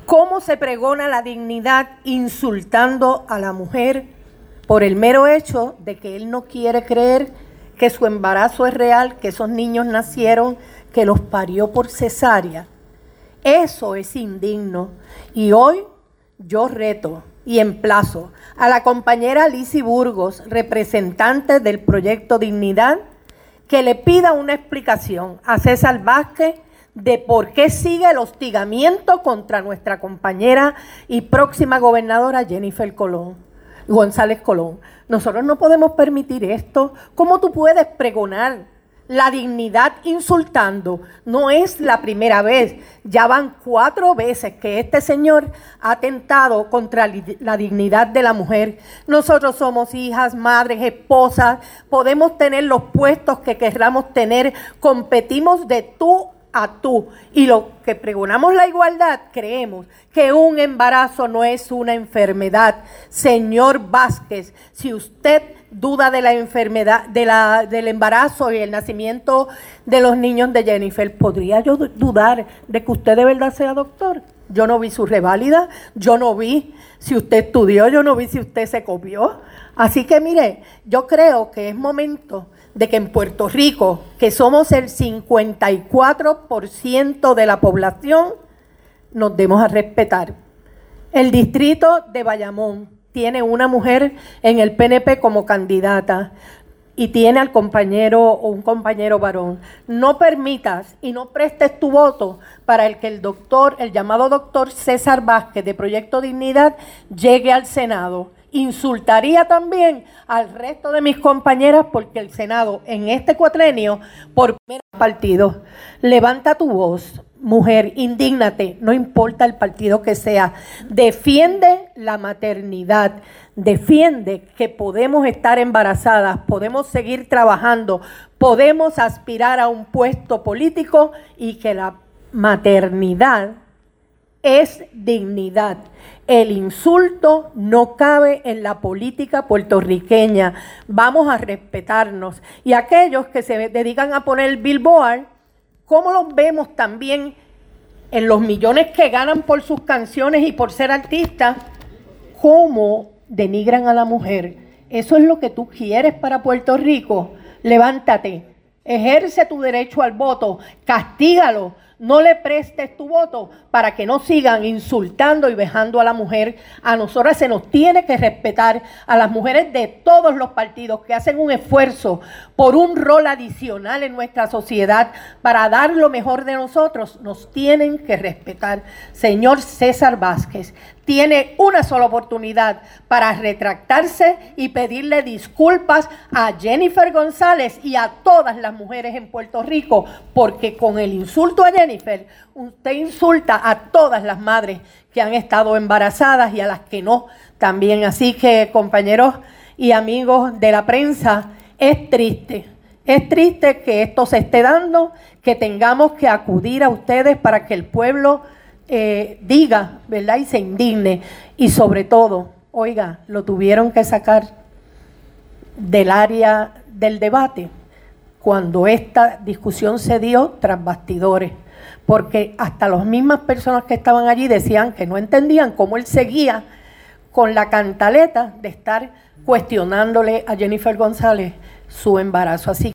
¿Cómo se pregona la dignidad insultando a la mujer por el mero hecho de que él no quiere creer que su embarazo es real, que esos niños nacieron, que los parió por cesárea? Eso es indigno. Y hoy yo reto y emplazo a la compañera Lizy Burgos, representante del Proyecto Dignidad, que le pida una explicación a César Vázquez de por qué sigue el hostigamiento contra nuestra compañera y próxima gobernadora Jennifer González Colón. Nosotros no podemos permitir esto. ¿Cómo tú puedes pregonar la dignidad insultando? No es la primera vez, ya van 4 veces que este señor ha atentado contra la dignidad de la mujer. Nosotros somos hijas, madres, esposas, podemos tener los puestos que querramos tener, competimos de tú a tú, y lo que pregonamos la igualdad, creemos que un embarazo no es una enfermedad. Señor Vázquez, si usted duda de la enfermedad, del embarazo y el nacimiento de los niños de Jennifer, ¿podría yo dudar de que usted de verdad sea doctor? Yo no vi su reválida, yo no vi si usted estudió, yo no vi si usted se copió. Así que mire, yo creo que es momento de que en Puerto Rico, que somos el 54% de la población, nos demos a respetar. El distrito de Bayamón tiene una mujer en el PNP como candidata y tiene al compañero o un compañero varón. No permitas y no prestes tu voto para el que el llamado doctor César Vázquez de Proyecto Dignidad llegue al Senado. Insultaría también al resto de mis compañeras porque el Senado en este cuatrenio por primer partido. Levanta tu voz, mujer, indígnate, no importa el partido que sea. Defiende la maternidad, defiende que podemos estar embarazadas, podemos seguir trabajando, podemos aspirar a un puesto político y que la maternidad es dignidad. El insulto no cabe en la política puertorriqueña. Vamos a respetarnos. Y aquellos que se dedican a poner el billboard, ¿cómo los vemos también en los millones que ganan por sus canciones y por ser artistas? ¿Cómo denigran a la mujer? ¿Eso es lo que tú quieres para Puerto Rico? Levántate, ejerce tu derecho al voto, castígalo. No le prestes tu voto para que no sigan insultando y vejando a la mujer. A nosotras se nos tiene que respetar, a las mujeres de todos los partidos que hacen un esfuerzo por un rol adicional en nuestra sociedad para dar lo mejor de nosotros, nos tienen que respetar. Señor César Vázquez, tiene una sola oportunidad para retractarse y pedirle disculpas a Jennifer González y a todas las mujeres en Puerto Rico, porque con el insulto a Jennifer, usted insulta a todas las madres que han estado embarazadas y a las que no también. Así que, compañeros y amigos de la prensa, es triste que esto se esté dando, que tengamos que acudir a ustedes para que el pueblo diga, ¿verdad? Y se indigne. Y sobre todo, oiga, lo tuvieron que sacar del área del debate cuando esta discusión se dio tras bastidores, porque hasta las mismas personas que estaban allí decían que no entendían cómo él seguía con la cantaleta de estar cuestionándole a Jennifer González su embarazo. Así